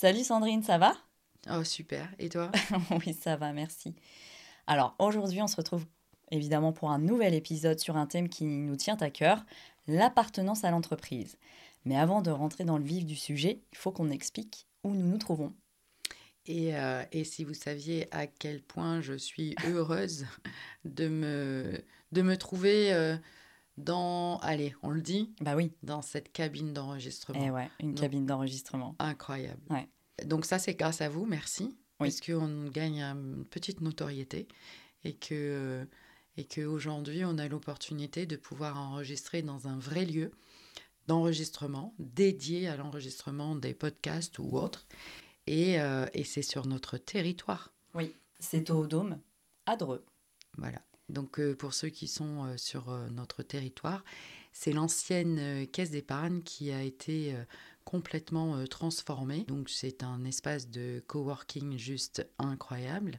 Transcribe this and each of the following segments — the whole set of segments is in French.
Salut Sandrine, ça va? Oh, super. Et toi? Oui, ça va, merci. Alors aujourd'hui, on se retrouve évidemment pour un nouvel épisode sur un thème qui nous tient à cœur, l'appartenance à l'entreprise. Mais avant de rentrer dans le vif du sujet, il faut qu'on explique où nous nous trouvons. Et si vous saviez à quel point je suis heureuse de me trouver allez, on le dit, Bah oui, dans cette cabine eh d'enregistrement. ouais, une Donc, cabine d'enregistrement. incroyable. Ouais, Donc ça, c'est grâce à vous, merci, oui, parce qu'on gagne une petite notoriété et que aujourd'hui, on a l'opportunité de pouvoir enregistrer dans un vrai lieu d'enregistrement dédié à l'enregistrement des podcasts ou autres. Et c'est sur notre territoire. oui. C'est au Dôme, à Dreux. Voilà. Donc, pour ceux qui sont sur notre territoire, c'est l'ancienne caisse d'épargne qui a été complètement transformée. Donc, c'est un espace de coworking juste incroyable.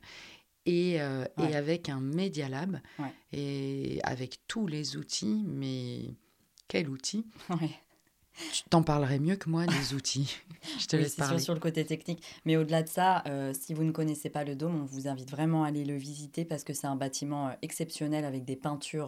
Et Ouais, avec un Media Lab ouais, et avec tous les outils. Mais quel outil? ouais. Tu t'en parlerais mieux que moi des outils. Je te Oui, laisse c'est sûr parler. sur le côté technique. Mais au-delà de ça, si vous ne connaissez pas le Dôme, on vous invite vraiment à aller le visiter parce que c'est un bâtiment exceptionnel avec des peintures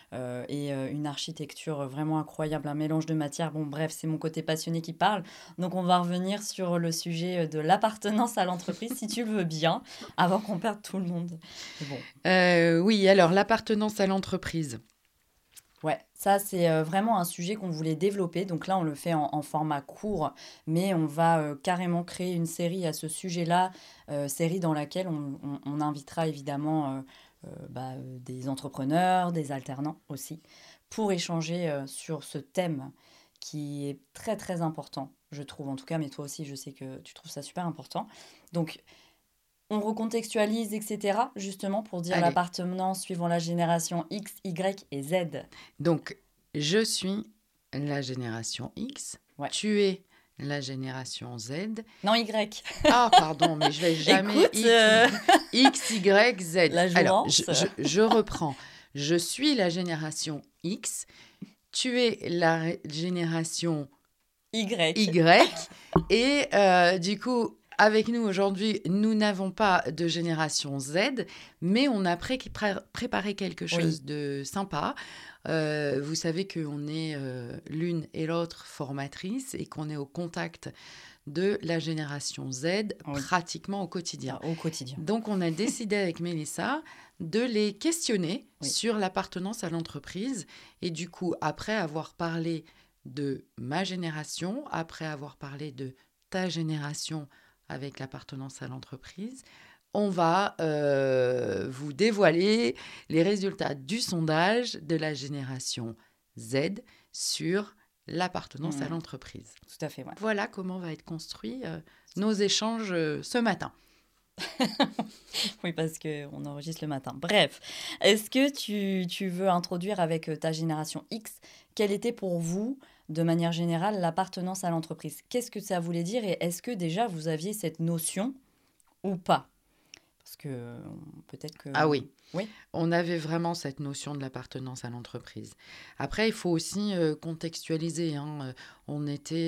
et une architecture vraiment incroyable, un mélange de matières. Bon, bref, c'est mon côté passionné qui parle. Donc, on va revenir sur le sujet de l'appartenance à l'entreprise, si tu le veux bien, avant qu'on perde tout le monde. Mais bon. Oui, alors l'appartenance à l'entreprise. Ouais, ça c'est vraiment un sujet qu'on voulait développer. Donc là, on le fait en format court, mais on va carrément créer une série à ce sujet-là, série dans laquelle on invitera évidemment des entrepreneurs, des alternants aussi, pour échanger sur ce thème qui est très très important, je trouve en tout cas, mais toi aussi, je sais que tu trouves ça super important. Donc, on recontextualise, etc., justement pour dire Allez, l'appartenance suivant la génération X, Y et Z. donc je suis la génération X, Ouais. tu es la génération Z. Non, Y. Ah, pardon, mais je vais jamais Écoute, X, Y, Z. la Alors, jourance. je reprends. Je suis la génération X, tu es la génération Y. Y. Et du coup, avec nous aujourd'hui, nous n'avons pas de génération Z, mais on a préparé quelque Oui, chose de sympa. Vous savez qu'on est l'une et l'autre formatrice et qu'on est au contact de la génération Z oui, pratiquement au quotidien. au quotidien. Donc, on a décidé avec Mélissa de les questionner Oui. sur l'appartenance à l'entreprise. Et du coup, après avoir parlé de ma génération, après avoir parlé de ta génération avec l'appartenance à l'entreprise, on va vous dévoiler les résultats du sondage de la génération Z sur l'appartenance à Mm, l'entreprise. tout à fait, ouais. Voilà comment va être construit nos échanges ce matin. Oui, parce qu'on enregistre le matin. Bref, est-ce que tu veux introduire avec ta génération X, quelle était pour vous, de manière générale, l'appartenance à l'entreprise? Qu'est-ce que ça voulait dire et est-ce que déjà vous aviez cette notion ou pas? Parce que peut-être que... Ah oui, Oui, on avait vraiment cette notion de l'appartenance à l'entreprise. Après, il faut aussi contextualiser, hein. On était...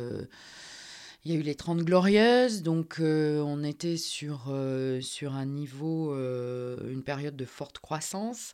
il y a eu les 30 Glorieuses, donc on était sur un niveau, une période de forte croissance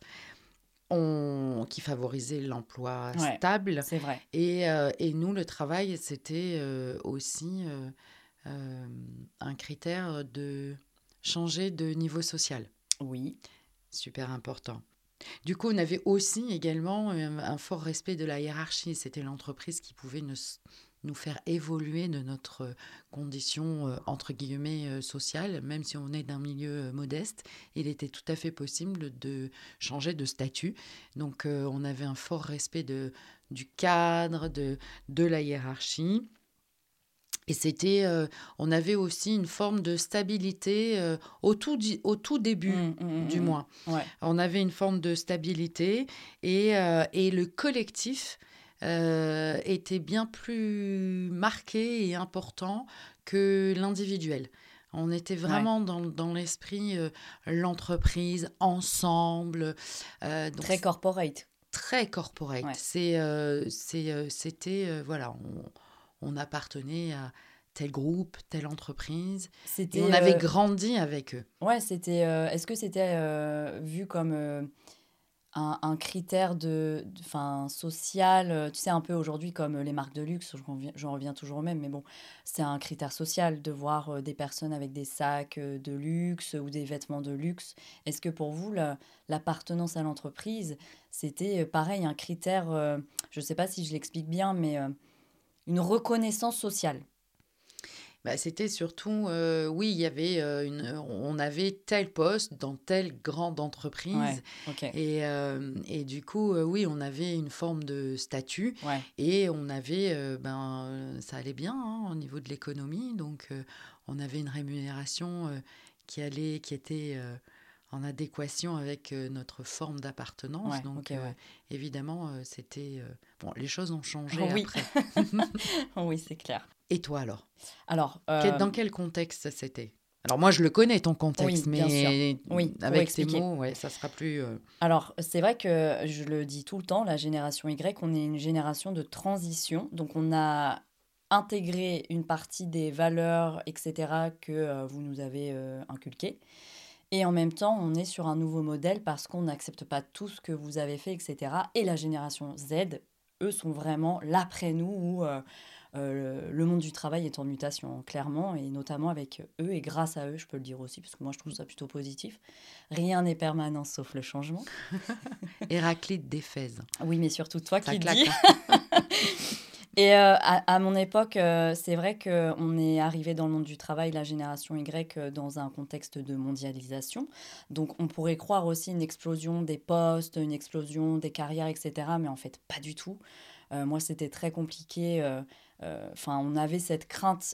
qui favorisait l'emploi ouais, stable. c'est vrai. Et nous, le travail, c'était aussi euh, un critère de changer de niveau social. Oui, Super important. Du coup, on avait aussi également un fort respect de la hiérarchie. C'était l'entreprise qui pouvait nous faire évoluer de notre condition, entre guillemets, sociale, même si on est d'un milieu modeste. Il était tout à fait possible de changer de statut. Donc, on avait un fort respect du cadre, de la hiérarchie. Et on avait aussi une forme de stabilité au tout début, du moins. Ouais, On avait une forme de stabilité et le collectif était bien plus marqué et important que l'individuel. On était ouais. vraiment dans l'esprit l'entreprise, ensemble, donc Très corporate. très corporate. Ouais. C'était, voilà, on appartenait à tel groupe, telle entreprise. Et C'était, on avait grandi avec eux. ouais, c'était, est-ce que c'était vu comme un critère enfin, social, tu sais, un peu aujourd'hui comme les marques de luxe, j'en reviens toujours au même, mais bon, c'est un critère social de voir des personnes avec des sacs de luxe ou des vêtements de luxe. Est-ce que pour vous, l'appartenance à l'entreprise, c'était pareil, un critère, je ne sais pas si je l'explique bien, mais une reconnaissance sociale? Bah, c'était surtout, oui, il y avait on avait tel poste dans telle grande entreprise. Ouais, ok, Et du coup, oui, on avait une forme de statut ouais, et on avait, ça allait bien hein, au niveau de l'économie. Donc, on avait une rémunération qui était en adéquation avec notre forme d'appartenance. ouais, ok, Donc, ouais. évidemment, c'était... bon, les choses ont changé Oui, après. oui, c'est clair. Et toi alors? Alors, Dans quel contexte c'était? Alors moi, je le connais, ton oui, contexte, bien sûr. mais Oui, pour avec tes expliquer. mots, ouais, ça sera plus... Alors, c'est vrai que je le dis tout le temps, la génération Y, on est une génération de transition. Donc, on a intégré une partie des valeurs, etc., que vous nous avez inculquées. Et en même temps, on est sur un nouveau modèle parce qu'on n'accepte pas tout ce que vous avez fait, etc. Et la génération Z, eux, sont vraiment l'après nous où le monde du travail est en mutation, hein, clairement, et notamment avec eux et grâce à eux, je peux le dire aussi, parce que moi, je trouve ça plutôt positif. Rien n'est permanent sauf le changement. Héraclite d'Éphèse. Oui, mais surtout toi Ça qui le dis. claque, hein. Et à mon époque, c'est vrai qu'on est arrivé dans le monde du travail, la génération Y, dans un contexte de mondialisation. Donc, on pourrait croire aussi une explosion des postes, une explosion des carrières, etc. Mais en fait, pas du tout. Moi, c'était très compliqué. Enfin, on avait cette crainte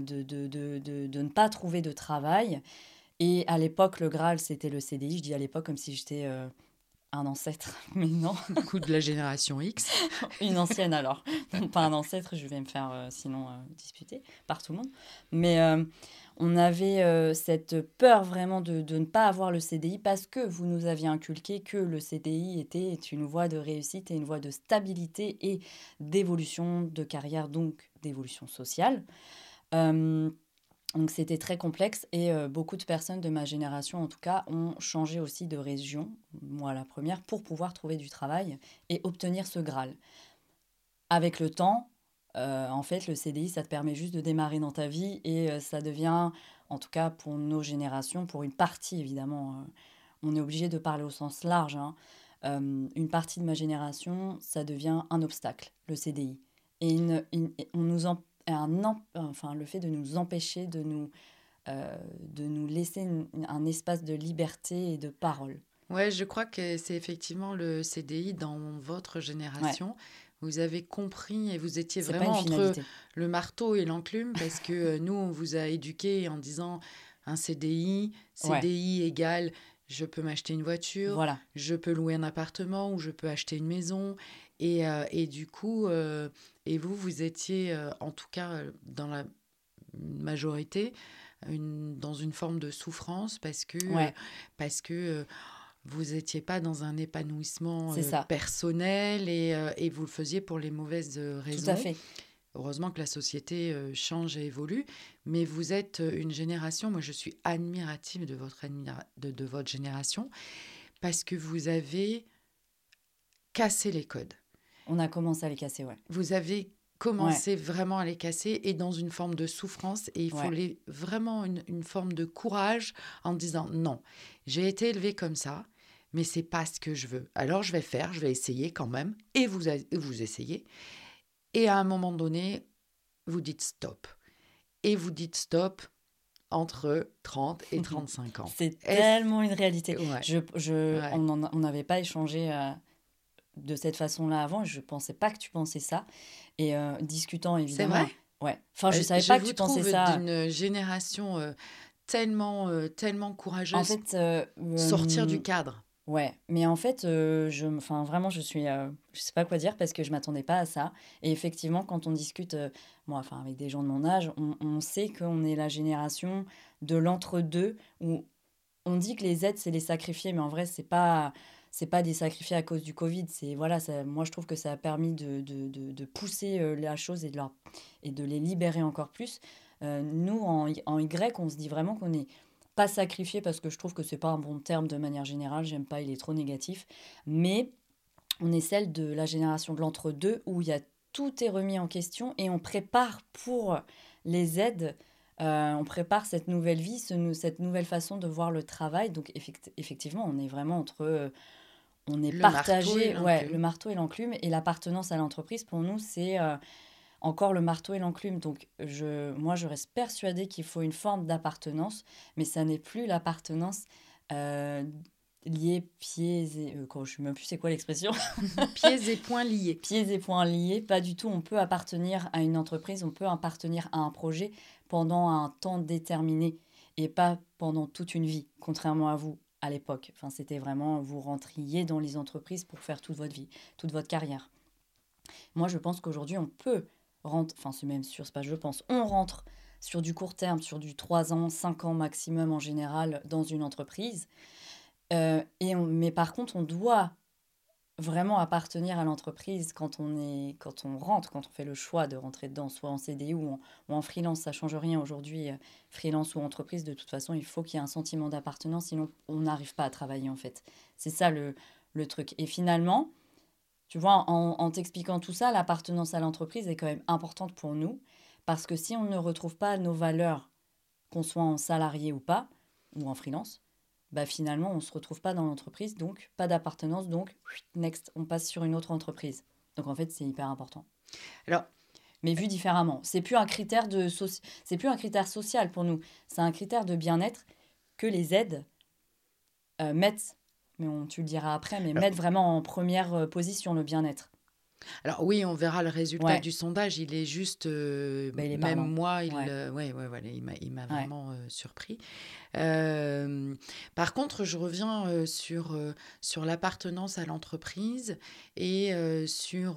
de ne pas trouver de travail. Et à l'époque, le Graal, c'était le CDI. Je dis à l'époque comme si j'étais un ancêtre, mais non. Du coup, de la génération X. Une ancienne alors. Donc, pas un ancêtre, je vais me faire sinon disputer par tout le monde. Mais on avait cette peur vraiment de ne pas avoir le CDI parce que vous nous aviez inculqué que le CDI était une voie de réussite et une voie de stabilité et d'évolution de carrière, donc d'évolution sociale. Euh, donc c'était très complexe et beaucoup de personnes de ma génération, en tout cas, ont changé aussi de région, moi la première, pour pouvoir trouver du travail et obtenir ce Graal. Avec le temps, en fait, le CDI, ça te permet juste de démarrer dans ta vie et ça devient, en tout cas pour nos générations, pour une partie évidemment, on est obligé de parler au sens large, hein, une partie de ma génération, ça devient un obstacle, le CDI. Et on nous enfin, le fait de nous empêcher de nous laisser un espace de liberté et de parole. Ouais, je crois que c'est effectivement le CDI dans votre Ouais, génération. Vous avez compris et vous étiez c'est pas une vraiment entre finalité. le marteau et l'enclume parce que nous, on vous a éduqué en disant un CDI, Ouais, CDI égale je peux m'acheter une voiture, voilà, je peux louer un appartement ou je peux acheter une maison. Et du coup, et vous, vous étiez, en tout cas dans la majorité, dans une forme de souffrance ouais, parce que vous n'étiez pas dans un épanouissement c'est ça, personnel et vous le faisiez pour les mauvaises tout à raisons. fait. Heureusement que la société change et évolue, mais vous êtes une génération, moi je suis admirative de votre génération, parce que vous avez cassé les codes. On a commencé à les casser, ouais. Vous avez Ouais, commencé vraiment à les casser et dans une forme de souffrance, et il faut ouais. vraiment une forme de courage en disant non, j'ai été élevée comme ça, mais c'est pas ce que je veux. Alors je vais essayer quand même, et vous essayez. Et à un moment donné, vous dites stop. Et vous dites stop entre 30 et 35 ans. C'est Est-ce... tellement une réalité. Ouais, ouais. On n'avait pas échangé de cette façon-là avant. Je pensais pas que tu pensais ça. Et discutant C'est vrai. évidemment, ouais. Enfin, je savais Je pas que vous tu pensais trouve ça. d'une génération tellement En courageuse. fait, Sortir du cadre. ouais. Mais en fait, enfin, vraiment, je sais pas quoi dire parce que je m'attendais pas à ça. Et effectivement, quand on discute, moi, enfin, avec des gens de mon âge, on sait qu'on est la génération de l'entre-deux où on dit que les Z, c'est les sacrifiés, mais en vrai, c'est pas des sacrifiés à cause du Covid. C'est, voilà, ça, moi, je trouve que ça a permis de pousser la chose et de les libérer encore plus. Nous, en Y, on se dit vraiment qu'on n'est pas sacrifié parce que je trouve que c'est pas un bon terme de manière générale. J'aime pas, il est trop négatif. Mais on est celle de la génération de l'entre-deux où il y a tout est remis en question et on prépare pour les aides. On prépare cette nouvelle vie, cette nouvelle façon de voir le travail. Donc effectivement, on est vraiment on est Le marteau et partagé, ouais, le l'enclume. marteau et l'enclume. Et l'appartenance à l'entreprise, pour nous, c'est encore le marteau et l'enclume. Donc moi, je reste persuadée qu'il faut une forme d'appartenance, mais ça n'est plus l'appartenance euh, liée pieds et... je ne sais même plus c'est quoi l'expression. Pieds et poings liés. Pieds et poings liés, pas du tout. On peut appartenir à une entreprise, on peut appartenir à un projet pendant un temps déterminé et pas pendant toute une vie, contrairement à vous à l'époque. Enfin, c'était vraiment, vous rentriez dans les entreprises pour faire toute votre vie, toute votre carrière. Moi, je pense qu'aujourd'hui, on peut rentrer, enfin, c'est même sûr, c'est pas je pense, on rentre sur du court terme, sur du 3 ans, 5 ans maximum en général dans une entreprise. Mais par contre, on doit vraiment appartenir à l'entreprise quand on rentre, quand on fait le choix de rentrer dedans, soit en CDI ou en freelance, ça change rien aujourd'hui, freelance ou entreprise, de toute façon, il faut qu'il y ait un sentiment d'appartenance, sinon on n'arrive pas à travailler en fait. C'est ça le truc. Et finalement, tu vois, en t'expliquant tout ça, l'appartenance à l'entreprise est quand même importante pour nous, parce que si on ne retrouve pas nos valeurs, qu'on soit en salarié ou pas, ou en freelance, bah finalement, on ne se retrouve pas dans l'entreprise, donc pas d'appartenance, donc next, on passe sur une autre entreprise. Donc en fait, c'est hyper important. Alors, Mais vu différemment, c'est plus un critère social pour nous, c'est un critère de bien-être que les aides mettent, mais tu le diras après, mais mettent vraiment en première position le bien-être. Alors oui, on verra le résultat Ouais, du sondage. Il est juste, bah, il est même parlant. moi, Ouais, ouais, ouais, voilà, il m'a ouais, vraiment surpris. Euh, Par contre, je reviens sur l'appartenance à l'entreprise et sur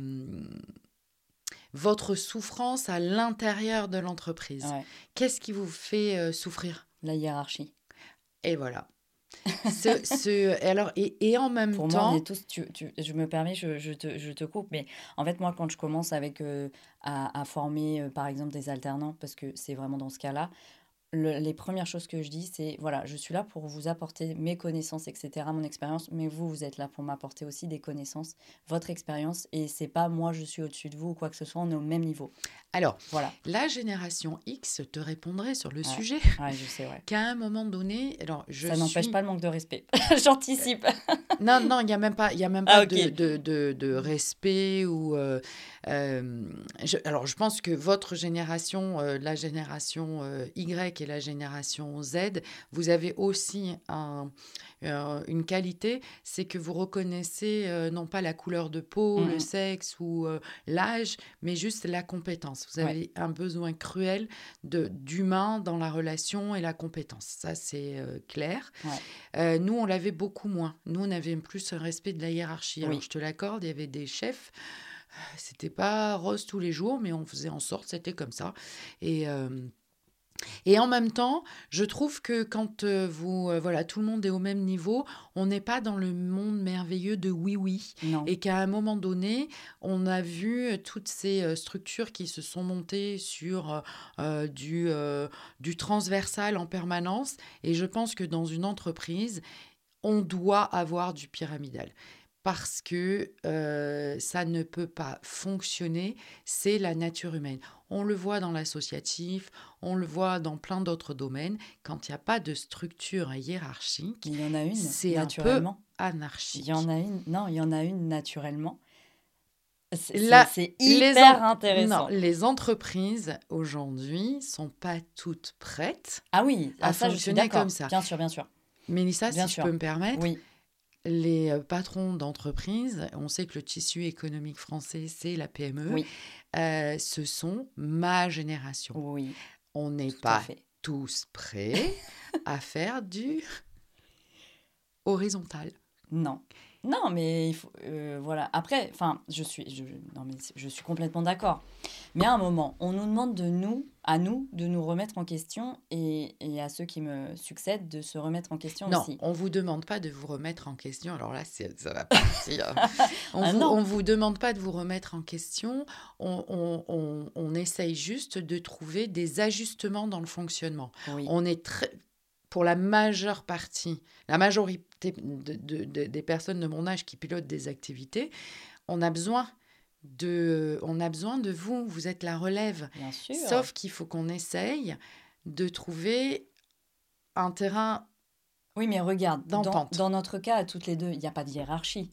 votre souffrance à l'intérieur de l'entreprise. ouais. Qu'est-ce qui vous fait souffrir? La hiérarchie. Et voilà. Alors, et en même Pour moi, on est temps, tous. Je me permets, je te coupe, mais en fait, moi, quand je commence à former, par exemple, des alternants, parce que c'est vraiment dans ce cas-là, les premières choses que je dis, c'est voilà, je suis là pour vous apporter mes connaissances, etc., mon expérience, mais vous, vous êtes là pour m'apporter aussi des connaissances, votre expérience, et c'est pas moi, je suis au-dessus de vous ou quoi que ce soit, on est au même niveau. alors, Voilà. la génération X te répondrait sur le Ouais, sujet ouais, je sais, ouais. qu'à un moment donné, alors je Ça n'empêche suis... pas le manque de respect. J'anticipe. Non, non, il y a même pas Ah, ok. de respect ou... alors, je pense que votre génération, la génération Y et la génération Z, vous avez aussi une qualité, c'est que vous reconnaissez non pas la couleur de peau, le Mm, sexe ou l'âge, mais juste la compétence. Vous ouais, avez un besoin cruel d'humain dans la relation et la compétence. Ça, c'est clair. ouais, Nous, on l'avait beaucoup moins. Nous, on avait plus un respect de la hiérarchie. Alors, oui. je te l'accorde, il y avait des chefs. C'était pas rose tous les jours, mais on faisait en sorte, c'était comme ça. Et, euh, et en même temps, je trouve que quand voilà, tout le monde est au même niveau, on n'est pas dans le monde merveilleux de oui-oui. Non. Et qu'à un moment donné, on a vu toutes ces structures qui se sont montées sur du transversal en permanence. Et je pense que dans une entreprise, on doit avoir du pyramidal parce que ça ne peut pas fonctionner, c'est la nature humaine. On le voit dans l'associatif, on le voit dans plein d'autres domaines, quand il n'y a pas de structure hiérarchique, Il y en a une, c'est un peu naturellement. Il y en anarchique. a une. Non, il y en a une naturellement. Là, C'est hyper non, intéressant. les entreprises aujourd'hui sont pas toutes prêtes Ah oui, à ah ça, je suis fonctionner comme d'accord. ça. Bien sûr, bien sûr. Mélissa, Bien si je peux sûr. me permettre, Oui, les patrons d'entreprise, on sait que le tissu économique français, c'est la PME, oui, ce sont ma génération. oui, On n'est tout à pas fait. tous prêts à faire du horizontal. Non. Non, mais il faut, voilà. Après, enfin, non, mais je suis complètement d'accord. Mais à un moment, on nous demande de nous à nous de nous remettre en question et à ceux qui me succèdent de se remettre en question Non, aussi. on ne vous demande pas de vous remettre en question. Alors là, ça va partir. Ah non. On vous demande pas de vous remettre en question. On essaye juste de trouver des ajustements dans le fonctionnement. Oui, On est pour la majeure partie, la majorité des personnes de mon âge qui pilotent des activités, on a besoin de vous. Vous êtes la relève. bien sûr. Sauf qu'il faut qu'on essaye de trouver un terrain Oui, mais regarde, d'entente. dans notre cas, à toutes les deux, il n'y a pas de hiérarchie.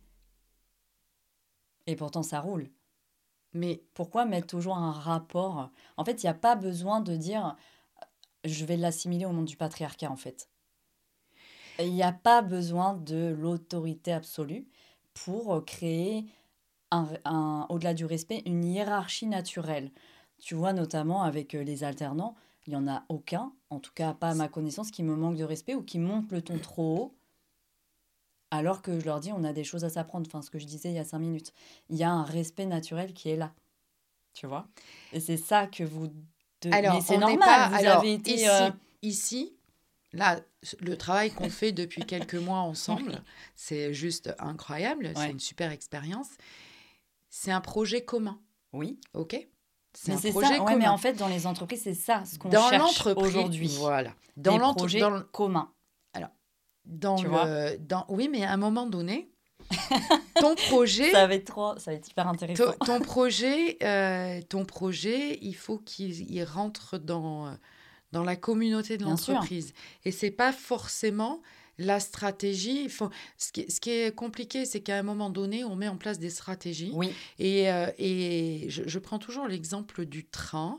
Et pourtant, ça roule. Mais Pourquoi mettre toujours un rapport? En fait, il n'y a pas besoin de dire je vais l'assimiler au monde du patriarcat, en fait. Il n'y a pas besoin de l'autorité absolue pour créer au-delà du respect, une hiérarchie naturelle. Tu vois, notamment avec les alternants, il n'y en a aucun, en tout cas pas à ma connaissance, qui me manque de respect ou qui monte le ton trop haut, alors que je leur dis on a des choses à s'apprendre. Enfin, ce que je disais il y a 5 minutes. Il y a un respect naturel qui est là, tu vois. Et c'est ça que vous... Mais alors, c'est on n'est normal, pas. vous avez été... Ici, là, le travail qu'on fait depuis quelques mois ensemble, c'est juste incroyable. C'est Ouais, une super expérience. C'est un projet commun, oui. ok? C'est Mais un c'est projet ça, ouais, mais en commun. fait, dans les entreprises, c'est ça ce qu'on Dans cherche l'entreprise, aujourd'hui. voilà. Des projets communs, Alors, tu vois. oui, mais à un moment donné, ton projet, Ça va être hyper intéressant. ton projet, il faut qu'il rentre dans la communauté de Bien sûr. l'entreprise. Et c'est pas forcément la stratégie. Ce qui est compliqué, c'est qu'à un moment donné, on met en place des stratégies. Oui, Et je prends toujours l'exemple du train.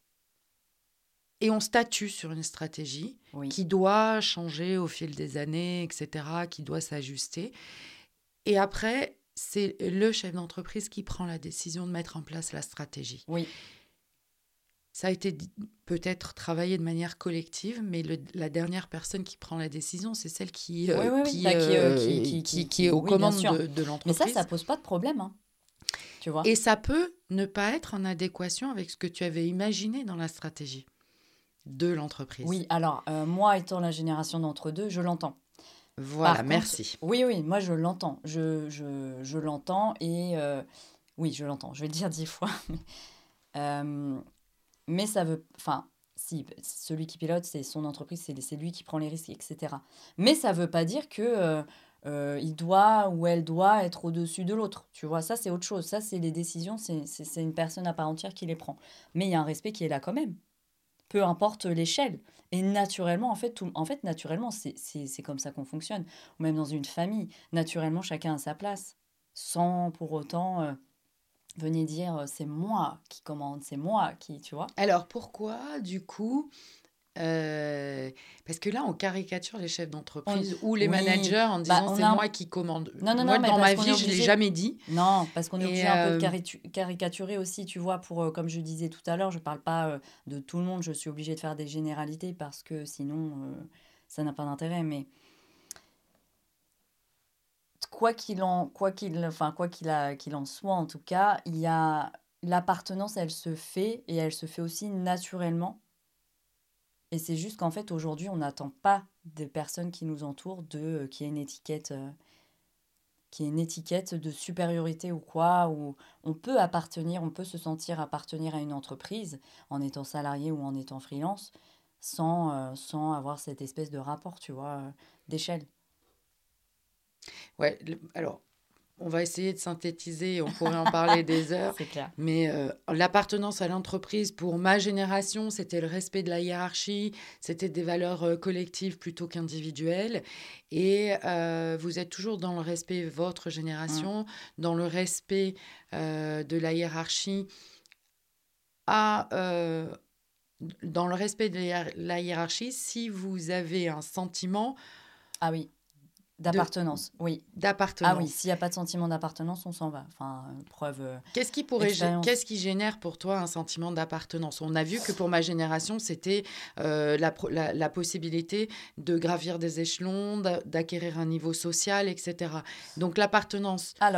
Et on statue sur une stratégie oui. qui doit changer au fil des années, etc., qui doit s'ajuster. Et après, c'est le chef d'entreprise qui prend la décision de mettre en place la stratégie. Oui, Ça a été peut-être travaillé de manière collective, mais la dernière personne qui prend la décision, c'est celle qui, oui, oui, oui. Bah, qui est aux oui, bien commandes sûr. de Mais ça l'entreprise. pose pas de problème, hein, tu vois. Et ça peut ne pas être en adéquation avec ce que tu avais imaginé dans la stratégie de l'entreprise. Oui, alors, moi, étant la génération d'entre-deux, je l'entends. Voilà, Par contre, merci. oui, oui, moi, je l'entends. Je l'entends et... oui, je l'entends. Je vais le dire 10 fois. Euh, mais ça veut... Enfin, si, celui qui pilote, c'est son entreprise, c'est lui qui prend les risques, etc. Mais ça veut pas dire que il doit ou elle doit être au-dessus de l'autre. Tu vois, ça, c'est autre chose. Ça, c'est les décisions, c'est une personne à part entière qui les prend. Mais il y a un respect qui est là quand même. Peu importe l'échelle. Et naturellement, naturellement, c'est comme ça qu'on fonctionne. Ou même dans une famille, naturellement, chacun a sa place. Sans pour autant venir dire c'est moi qui commande, c'est moi qui, tu vois. Alors pourquoi, du coup, parce que là, on caricature les chefs On- d'entreprise ou les oui, managers en bah disant on c'est a moi qui commande. non, non, Moi, non, mais dans parce ma qu'on est vie, je ne l'ai obligé. jamais dit. Non, parce qu'on est Et obligé un peu de caricaturer aussi, tu vois, pour, comme je disais tout à l'heure, je parle pas de tout le monde, je suis obligée de faire des généralités parce que sinon, ça n'a pas d'intérêt. Mais qu'il en soit, en tout cas, il y a l'appartenance, elle se fait et elle se fait aussi naturellement. Et c'est juste qu'en fait, aujourd'hui, on n'attend pas des personnes qui nous entourent qu'il y ait une étiquette de supériorité ou quoi, où on peut se sentir appartenir à une entreprise en étant salarié ou en étant freelance, sans avoir cette espèce de rapport, tu vois, d'échelle. ouais, alors, on va essayer de synthétiser, on pourrait en parler des heures, C'est clair. mais l'appartenance à l'entreprise, pour ma génération, c'était le respect de la hiérarchie, c'était des valeurs collectives plutôt qu'individuelles. Et vous êtes toujours dans le respect, votre Mm. génération, dans le respect de la hiérarchie à... dans le respect de la hiérarchie, si vous avez un sentiment Ah oui, de, d'appartenance, oui. Ah oui, d'appartenance. s'il n'y a pas de sentiment d'appartenance, on s'en va. Enfin, preuve, Qu'est-ce expérience. qui génère pour toi un sentiment d'appartenance? On a vu que pour ma génération, c'était la possibilité de gravir des échelons, d'acquérir un niveau social, etc. Donc l'appartenance, Alors,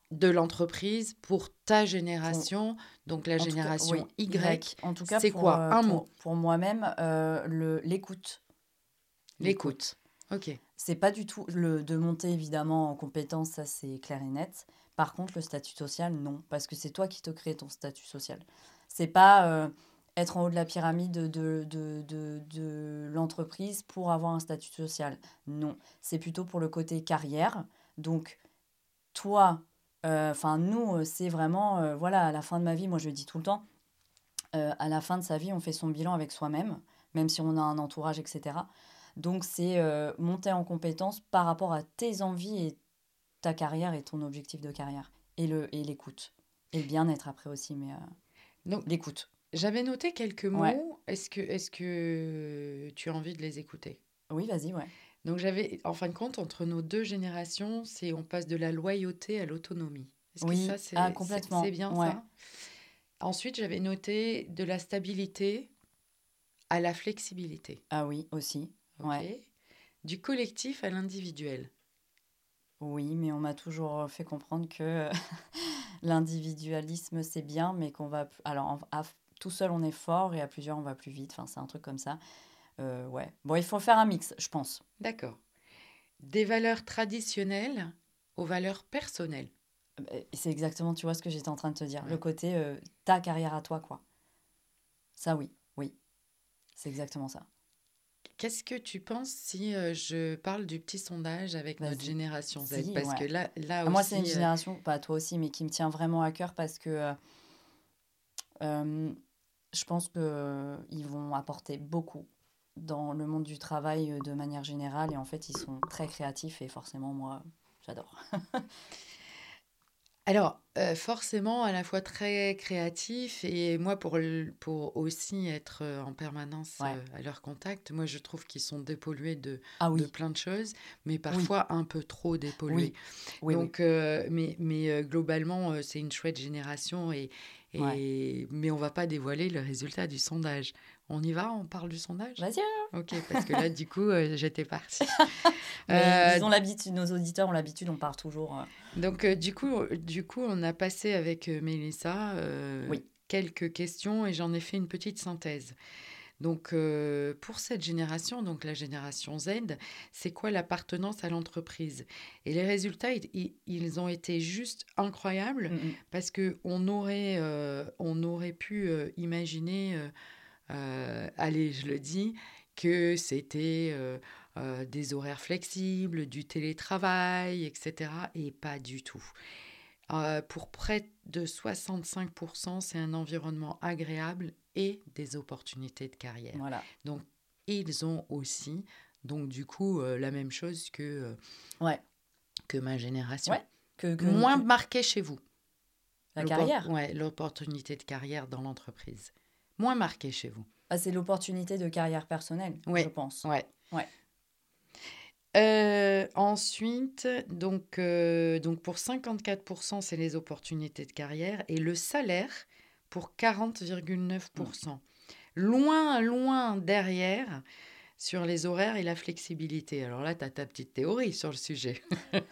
de l'entreprise pour ta Pour, génération, donc la en tout cas, génération oui, Y. En tout cas, C'est quoi un mot? pour moi-même, l'écoute. L'écoute. L'écoute. Ok. C'est pas du tout de monter évidemment en compétence, ça c'est clair et net. Par contre, le statut social, non, parce que c'est toi qui te crée ton statut social. C'est pas être en haut de la pyramide de l'entreprise pour avoir un statut social. Non, c'est plutôt pour le côté carrière. Donc, toi, enfin nous, c'est vraiment, voilà, à la fin de ma vie, moi je le dis tout le temps, à la fin de sa vie, on fait son bilan avec soi-même, même si on a un entourage, etc. Donc, c'est monter en compétence par rapport à tes envies et ta carrière et ton objectif de carrière. Et l'écoute. Et le bien-être après aussi, mais Donc, l'écoute. j'avais noté quelques Ouais. mots. Est-ce que tu as envie de les écouter? Oui, vas-y, ouais. Donc, en fin de compte, entre nos deux générations, on passe de la loyauté à l'autonomie. Est-ce que ça, Oui, ah, c'est complètement. bien Ouais. ça? Ensuite, j'avais noté de la stabilité à la flexibilité. Ah oui, aussi. OK? Ouais. Du collectif à l'individuel. Oui, mais on m'a toujours fait comprendre que l'individualisme, c'est bien, mais qu'on va... Alors, tout seul, on est fort et à plusieurs, on va plus vite. Enfin, c'est un truc comme ça. Ouais. Bon, il faut faire un mix, je pense. D'accord. Des valeurs traditionnelles aux valeurs personnelles. C'est exactement, tu vois, ce que j'étais en train de te dire. Le Ouais. côté ta carrière à toi, quoi. Ça, oui. Oui, c'est exactement ça. Qu'est-ce que tu penses si je parle du petit sondage avec notre Vas-y. génération Z? Si, Parce que ouais. là Ah, moi, c'est une aussi, génération, pas toi aussi, mais qui me tient vraiment à cœur parce que euh, je pense que ils vont apporter beaucoup dans le monde du travail de manière générale. Et en fait, ils sont très créatifs et forcément, moi, j'adore. alors, forcément, à la fois très créatif et moi, pour aussi être en permanence Ouais. à leur contact, moi, je trouve qu'ils sont dépollués Ah de oui, plein de choses, mais oui, parfois un peu trop dépollués. oui, oui, oui. Donc, globalement, c'est une chouette génération Ouais. mais on va pas dévoiler le résultat du sondage. On y va? On parle du sondage? Vas-y, hein. Ok, parce que là, du coup, j'étais partie. Mais Euh, ils ont l'habitude, nos auditeurs ont l'habitude, on part toujours. Donc, du coup, on a passé avec Mélissa Oui. quelques questions et j'en ai fait une petite synthèse. Donc, pour cette génération, donc la génération Z, c'est quoi l'appartenance à l'entreprise? Et les résultats, ils ont été juste incroyables Mm, mm. parce on aurait pu imaginer, allez, je le dis, que c'était des horaires flexibles, du télétravail, etc. Et pas du tout. Pour près de 65%, c'est un environnement agréable et des opportunités de carrière. Voilà. Donc, ils ont aussi, donc du coup, la même chose Ouais. que ma génération. Ouais. Moins marqué chez vous, La carrière. ouais, l'opportunité de carrière dans l'entreprise. Moins marqué chez vous. Ah, c'est l'opportunité de carrière personnelle, je Oui, pense. ouais. Ouais. Ensuite, donc pour 54%, c'est les opportunités de carrière et le salaire pour Mm. 40,9%. Loin, loin derrière sur les horaires et la flexibilité. Alors là, tu as ta petite théorie sur le sujet.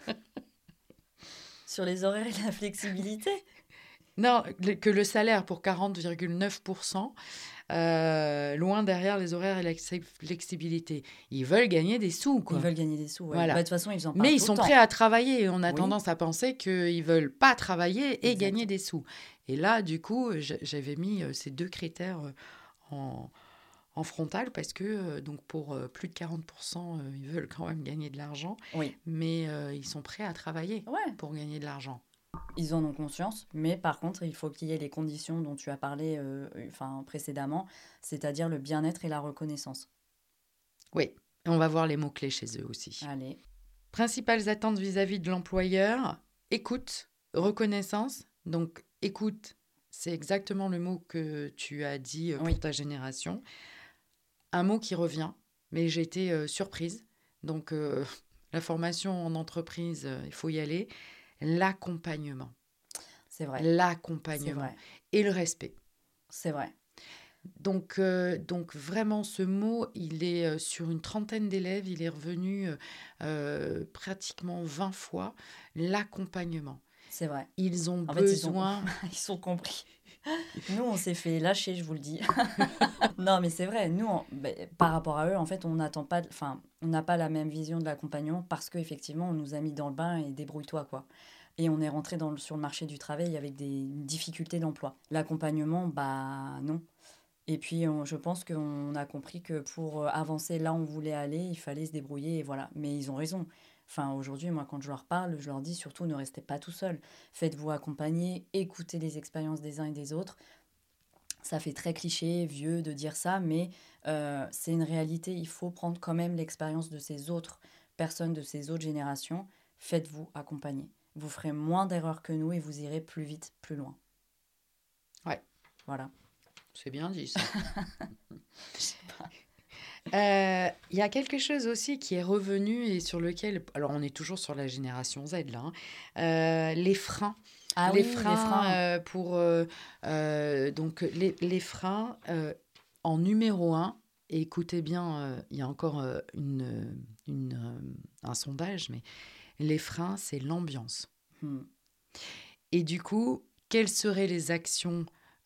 Sur les horaires et la flexibilité. Non, que le salaire pour 40,9%, loin derrière les horaires et la flexibilité. Ils veulent gagner des sous, Ils quoi. veulent gagner des sous, ouais. Bah, de Voilà. toute façon, ils en parlent Mais ils tout le sont prêts temps. à travailler. On a Oui, tendance à penser qu'ils veulent pas travailler et exact. gagner des sous. Et là, du coup, j'avais mis ces deux critères en, en frontal parce que donc pour plus de 40%, ils veulent quand même gagner de l'argent, Oui. mais ils sont prêts à travailler Ouais. pour gagner de l'argent. Ils en ont conscience, mais par contre, il faut qu'il y ait les conditions dont tu as parlé enfin, précédemment, c'est-à-dire le bien-être et la reconnaissance. Oui, on va voir les mots-clés chez eux aussi. Allez. Principales attentes vis-à-vis de l'employeur, écoute, Ouais. reconnaissance. Donc, écoute, c'est exactement le mot que tu as dit pour Oui. ta génération. Un mot qui revient, mais j'ai été surprise. Donc, la formation en entreprise, il faut y aller. L'accompagnement. C'est vrai. C'est L'accompagnement vrai. et le respect. C'est vrai. Donc vraiment, ce mot, il est sur une trentaine d'élèves, il est revenu pratiquement 20 fois, l'accompagnement. C'est vrai. Ils ont En fait, besoin... ils sont compris. Nous, on s'est fait lâcher, je vous le dis. Non, mais c'est vrai. Nous, par rapport à eux, en fait, on n'attend pas, enfin, on n'a pas la même vision de l'accompagnement parce qu'effectivement, on nous a mis dans le bain et débrouille-toi, quoi. Et on est rentré sur le marché du travail avec des difficultés d'emploi. L'accompagnement, bah non. Et puis, je pense qu'on a compris que pour avancer là où on voulait aller, il fallait se débrouiller et voilà. Mais ils ont raison. Enfin, aujourd'hui, moi, quand je leur parle, je leur dis surtout ne restez pas tout seul. Faites-vous accompagner, écoutez les expériences des uns et des autres. Ça fait très cliché, vieux de dire ça, mais c'est une réalité. Il faut prendre quand même l'expérience de ces autres personnes, de ces autres générations. Faites-vous accompagner. Vous ferez moins d'erreurs que nous et vous irez plus vite, plus loin. Ouais, Voilà. c'est bien dit ça. Il y a quelque chose aussi qui est revenu et sur lequel... Alors, on est toujours sur la génération Z, là. Les freins. Ah Les oui, les freins freins. donc, les freins en numéro un. Et écoutez bien, il y a encore un sondage, mais les freins, c'est l'ambiance. Hmm. Et du coup, quelles seraient les actions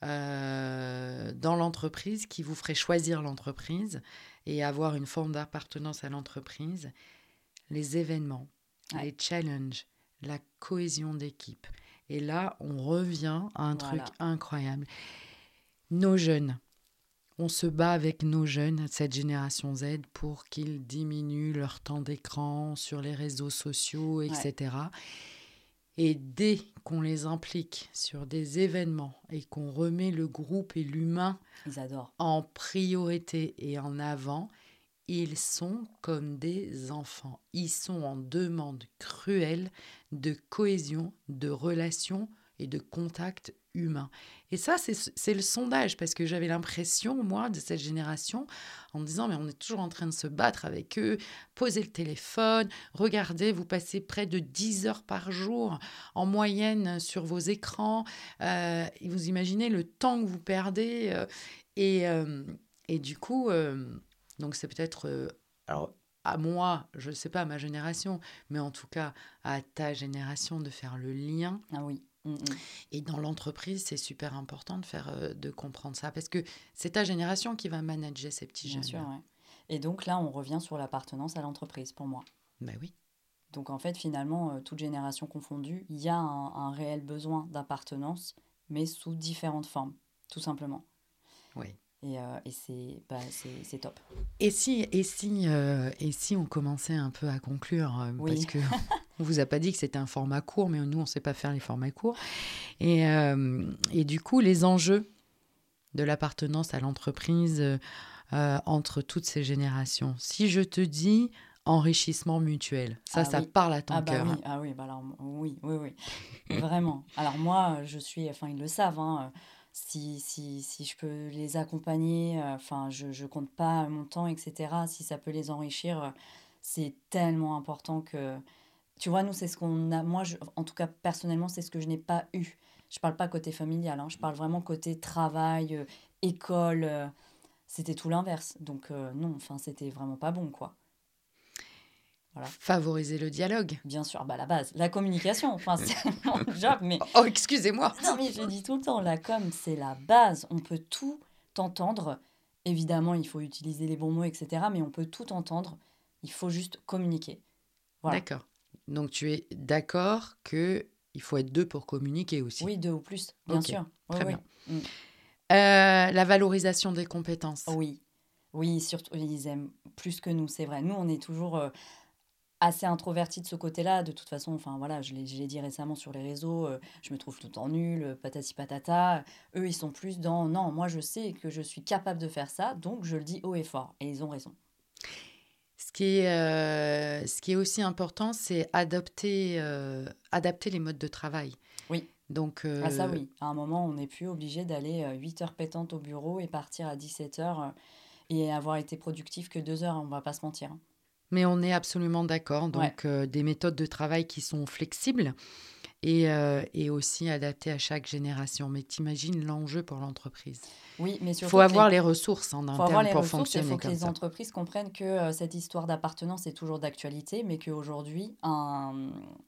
dans l'entreprise qui vous feraient choisir l'entreprise et avoir une forme d'appartenance à l'entreprise? Les événements, Ouais. les challenges, la cohésion d'équipe. Et là, on revient à un truc Voilà. incroyable. Nos jeunes, on se bat avec nos jeunes, cette génération Z, pour qu'ils diminuent leur temps d'écran sur les réseaux sociaux, Ouais. etc. Et dès qu'on les implique sur des événements et qu'on remet le groupe et l'humain Ils adorent. en priorité et en avant, ils sont comme des enfants. Ils sont en demande cruelle de cohésion, de relations et de contact humain. Et ça, c'est le sondage, parce que j'avais l'impression, moi, de cette génération, en me disant, mais on est toujours en train de se battre avec eux, posez le téléphone, regardez, vous passez près de 10 heures par jour en moyenne sur vos écrans, et vous imaginez le temps que vous perdez, et du coup... donc, c'est peut-être, alors, à moi, je ne sais pas, à ma génération, mais en tout cas, à ta génération, de faire le lien. Ah oui. Et dans l'entreprise, c'est super important de comprendre ça, parce que c'est ta génération qui va manager ces petits Bien sûr, jeunes-là. ouais. Et donc là, on revient sur l'appartenance à l'entreprise pour moi. Ben oui. Donc en fait, finalement, toute génération confondue, il y a un réel besoin d'appartenance, mais sous différentes formes, tout simplement. Oui. Et c'est top. Et si on commençait un peu à conclure, Oui. parce que on vous a pas dit que c'était un format court, mais nous, on ne sait pas faire les formats courts. Et du coup, les enjeux de l'appartenance à l'entreprise entre toutes ces générations. Si je te dis enrichissement mutuel, ça Oui. parle à ton Ah bah cœur. oui, ah oui, bah alors oui, oui, oui. Vraiment. Alors moi, enfin ils le savent, hein, si je peux les accompagner, enfin je compte pas mon temps, etc. Si ça peut les enrichir, c'est tellement important que, tu vois, nous c'est ce qu'on a, moi en tout cas personnellement c'est ce que je n'ai pas eu. Je parle pas côté familial, hein, je parle vraiment côté travail, école, c'était tout l'inverse. Donc non, enfin c'était vraiment pas bon quoi. Voilà. Favoriser le dialogue. Bien sûr, bah la base, la communication, enfin c'est mon job, mais Oh, excusez-moi. non mais je le dis tout le temps, la com c'est la base, on peut tout entendre, évidemment il faut utiliser les bons mots, etc. Mais on peut tout entendre, il faut juste communiquer. Voilà. D'accord. Donc tu es d'accord que il faut être deux pour communiquer aussi. Oui, deux ou plus, bien Ok, sûr. Oui, très oui. bien. La valorisation des compétences. Oui, oui, surtout ils aiment plus que nous, c'est vrai. Nous on est toujours assez introverti de ce côté-là. De toute façon, enfin voilà, je l'ai dit récemment sur les réseaux, je me trouve tout le temps nulle, patati patata. Eux, ils sont plus dans non, moi je sais que je suis capable de faire ça, donc je le dis haut et fort. Et ils ont raison. Ce qui est aussi important, c'est adapter les modes de travail. Oui, Donc, ah ça oui. À un moment, on n'est plus obligé d'aller 8 heures pétantes au bureau et partir à 17 heures et avoir été productif que 2 heures, on va pas se mentir, hein. mais on est absolument d'accord. Ouais. Donc, des méthodes de travail qui sont flexibles et aussi adaptées à chaque génération. Mais t'imagines l'enjeu pour l'entreprise. Oui, mais Il surtout faut avoir les ressources en faut avoir interne les pour ressources et il faut fonctionner que comme les ça. entreprises comprennent que cette histoire d'appartenance est toujours d'actualité, mais qu'aujourd'hui,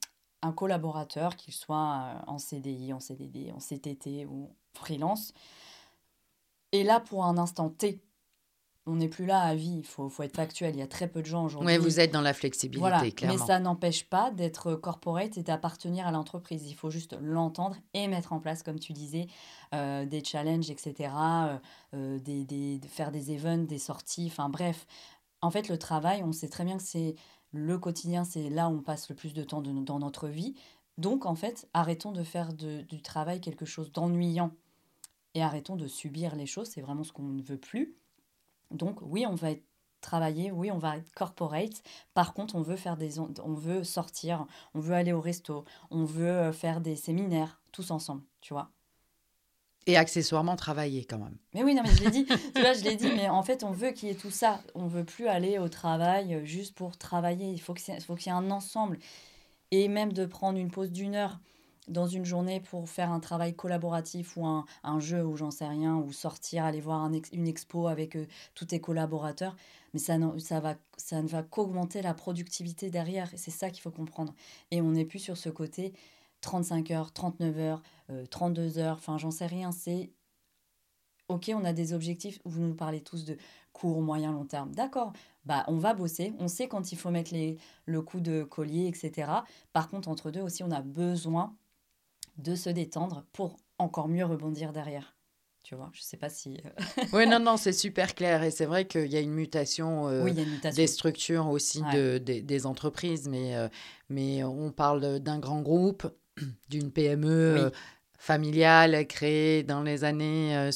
un collaborateur, qu'il soit en CDI, en CDD, en CTT ou freelance, est là pour un instant T. On n'est plus là à vie, il faut être factuel. Il y a très peu de gens Oui, aujourd'hui. vous êtes dans la Voilà, flexibilité, mais clairement. ça n'empêche pas d'être corporate et d'appartenir à l'entreprise. Il faut juste l'entendre et mettre en place, comme tu disais, des challenges, etc., de faire des events, des sorties, enfin bref. En fait, le travail, on sait très bien que c'est le quotidien, c'est là où on passe le plus de temps dans notre vie. Donc, en fait, arrêtons de faire du travail quelque chose d'ennuyant et arrêtons de subir les choses. C'est vraiment ce qu'on ne veut plus. Donc, oui, on va travailler, oui, on va être corporate. Par contre, on veut sortir, on veut aller au resto, on veut faire des séminaires, tous ensemble, tu vois. Et accessoirement travailler quand même. Mais oui, non, mais je l'ai dit, tu vois, je l'ai dit, mais en fait, on veut qu'il y ait tout ça. On veut plus aller au travail juste pour travailler. Il faut qu'il y ait un ensemble. Et même de prendre une pause d'1 heure dans une journée pour faire un travail collaboratif ou un jeu ou j'en sais rien, ou sortir, aller voir une expo avec tous tes collaborateurs. Mais ça ne va qu'augmenter la productivité derrière. Et c'est ça qu'il faut comprendre. Et on n'est plus sur ce côté 35 heures, 39 heures, 32 heures, enfin j'en sais rien. C'est OK, on a des objectifs, vous nous parlez tous de court, moyen, long terme. D'accord, bah, on va bosser, on sait quand il faut mettre le coup de collier, etc. Par contre, entre deux aussi, on a besoin de se détendre pour encore mieux rebondir derrière. Tu vois, je sais pas si... Oui, non, c'est super clair. Et c'est vrai qu'il y a une mutation Oui, il y a une des mutation. structures aussi Ouais. des entreprises, mais on parle d'un grand groupe, d'une PME Oui, familiale créée dans les années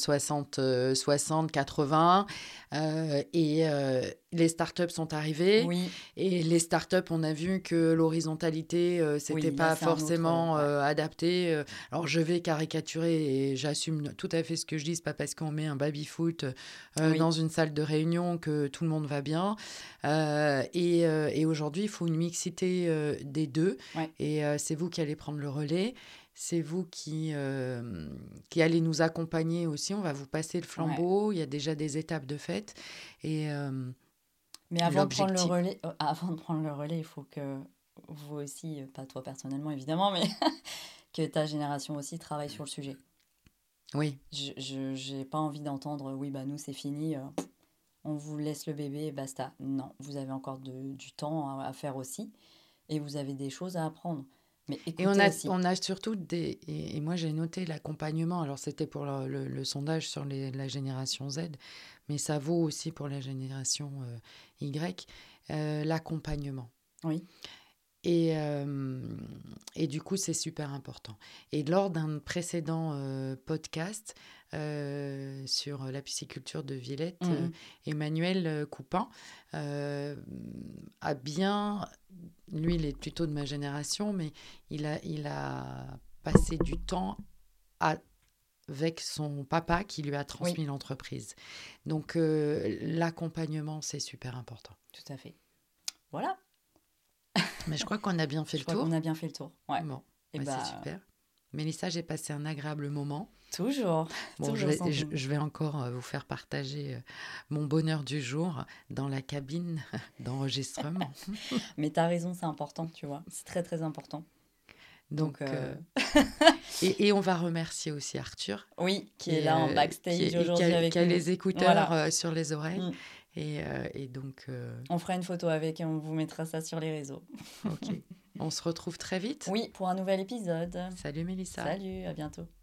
60, 80. Et les startups sont arrivées. oui, Et les startups, on a vu que l'horizontalité, c'était oui, là pas c'est un autre... forcément ouais. adapté. Alors, je vais caricaturer et j'assume tout à fait ce que je dis. C'est pas parce qu'on met un baby-foot dans Oui, une salle de réunion que tout le monde va bien. Et aujourd'hui, il faut une mixité des deux. ouais, Et c'est vous qui allez prendre le relais. C'est vous qui allez nous accompagner aussi. On va vous passer le ouais. flambeau. Il y a déjà des étapes de fait. Et Mais avant de prendre le l'objectif... relais, il faut que vous aussi, pas toi personnellement évidemment, mais que ta génération aussi travaille sur le sujet. Oui, Je j'ai pas envie d'entendre: «Oui, bah, nous, c'est fini, on vous laisse le bébé et basta». Non, vous avez encore du temps à faire aussi et vous avez des choses à apprendre. Mais et on écoutez a, aussi. on a surtout des... Et moi, j'ai noté l'accompagnement. Alors, c'était pour le sondage sur la génération Z, mais ça vaut aussi pour la génération Y, l'accompagnement. Oui, Et du coup, c'est super important. Et lors d'un précédent podcast sur la pisciculture de Villette, mmh mh. Emmanuel Coupin a bien... Lui, il est plutôt de ma génération, mais il a passé du temps avec son papa qui lui a Oui, transmis l'entreprise. Donc, l'accompagnement, c'est super important. tout à fait. Voilà, Mais je crois qu'on a bien fait je le crois qu'on tour. a bien fait le tour. Ouais Bon, et bah, c'est bah, super. Mélissa, j'ai passé un agréable moment. toujours, Bon, je toujours vais, je, Sandrine. je vais encore vous faire partager mon bonheur du jour dans la cabine d'enregistrement. Mais tu as raison, c'est important, tu vois? C'est très, très important. Donc Donc, et on va remercier aussi Arthur, oui, qui est et, là en qui, backstage est- qui aujourd'hui a, avec qui a nous. les écouteurs Voilà. sur les oreilles. Mmh. Et donc, On fera une photo avec et on vous mettra ça sur les réseaux. ok. On se retrouve très vite. Oui, pour un nouvel épisode. Salut Mélissa. Salut, à bientôt.